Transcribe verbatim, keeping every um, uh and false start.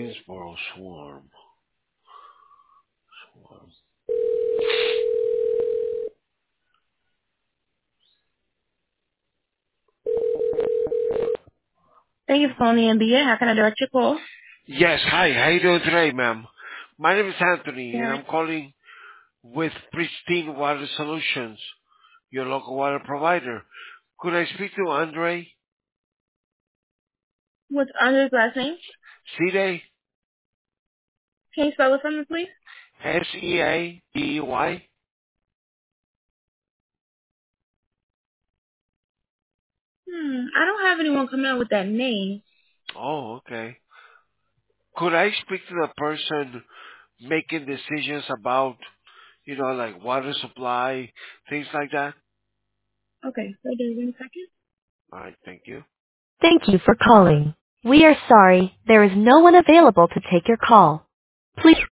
Greensboro Swarm. Swarm. Thank you for calling the N B A. How can I direct your call? Yes, hi. How you doing today, ma'am? My name is Anthony, and Yeah. I'm calling with Pristine Water Solutions, your local water provider. Could I speak to Andre What's Andre's last name? Seaday? Can you spell it for me, please? S E A D E Y? Hmm, I don't have anyone coming up with that name. Oh, okay. Could I speak to the person making decisions about, you know, like water supply, things like that? Okay, so give me a second. All right, thank you. Thank you for calling. We are sorry, there is no one available to take your call. Please